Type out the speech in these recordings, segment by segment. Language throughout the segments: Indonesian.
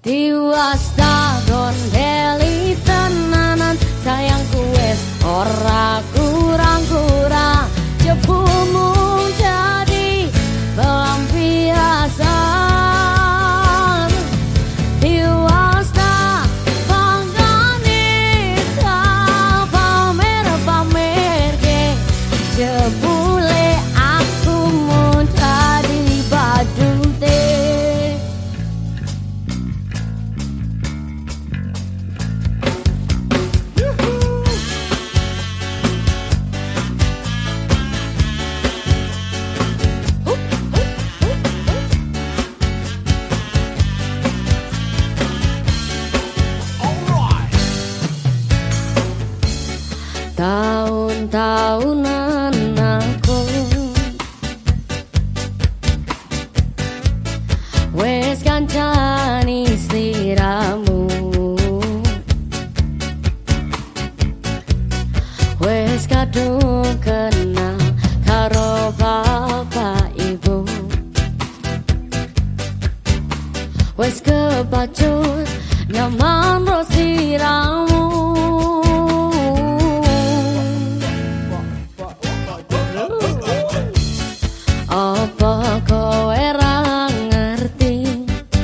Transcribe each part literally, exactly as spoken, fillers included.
Tiwas takon deli tenanan sayangku wes ora kurang-kurang jebumu jadi pelampiasan. Tiwas tak panggani tak pamer-pamer ke jebule aku mau jadi badute. Tahun-tahunan aku wes kancani sliramu, wes kadung kenal karo bapak ibu, wes kebacut nyaman ro sliramu. Apa kowe ra ngerti?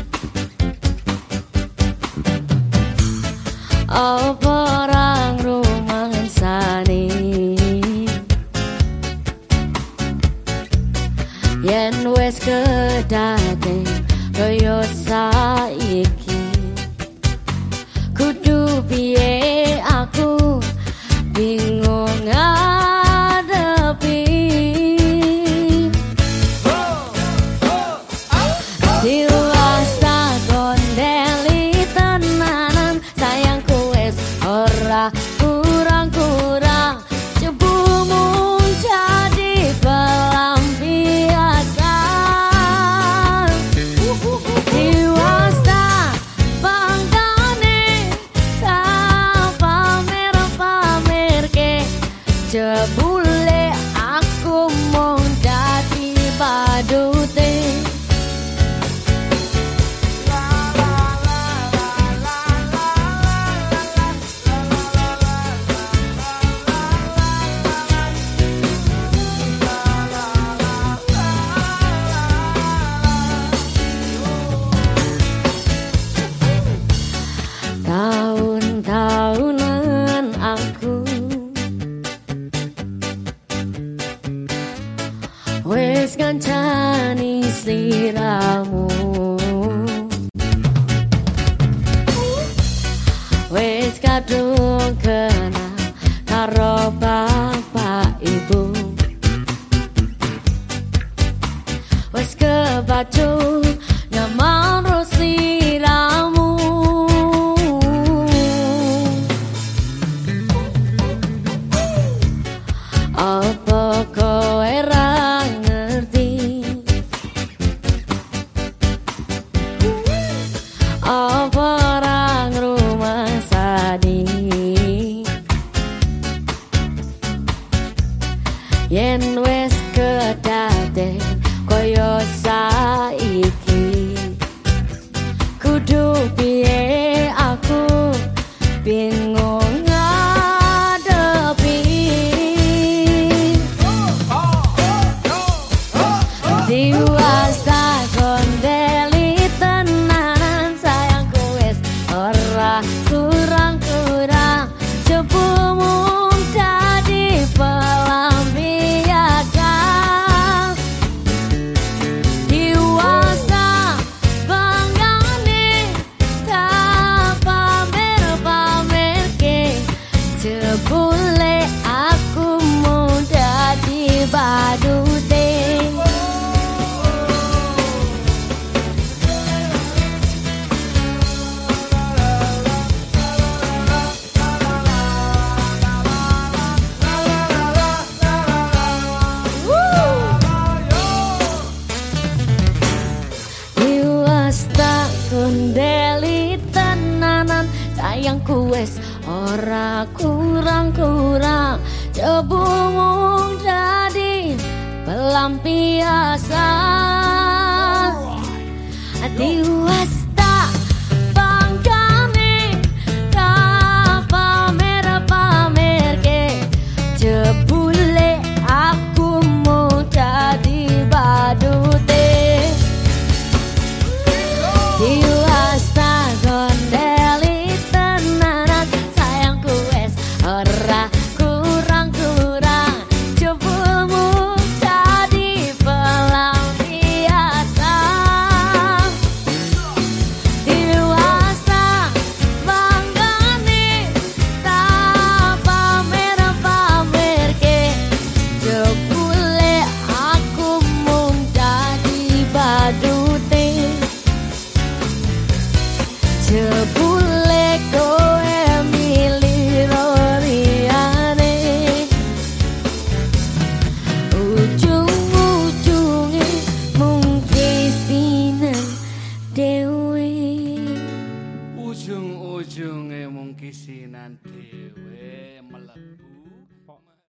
Apa orang rumangsani? Yen wes kedaden kaya saiki, kudu piye aku bingung ngadepi. Tiwas takon deli tenanan sayangku wes ora kurang-kurang jebumu jadi pelampiasan. Tiwas tak panggane tak pamer-pamer ke jebule aku mau jadi badute. Tahun-tahunan aku wes kancani sliramu, wes kadung kenal karo bapak ibu, wes kebacut nyaman ro sliramu. Apa kowe ra ngerti? Apa orang rumah sadi? Yen wes kedaden koyo saiki, kudu piye aku bingung ngadepi. Tiwas takon deli tenanan sayangku wes ora kurang-kurang jebumu jadi pelampiasan. Tiwas tak panggane tak pamer-pamer ke jebule aku mau jadi badute. Deli tenanan sayangku wes ora kurang-kurang jebumu jadi pelampiasan. Tiwas tak ujunge mung kisinan dhewe mlebu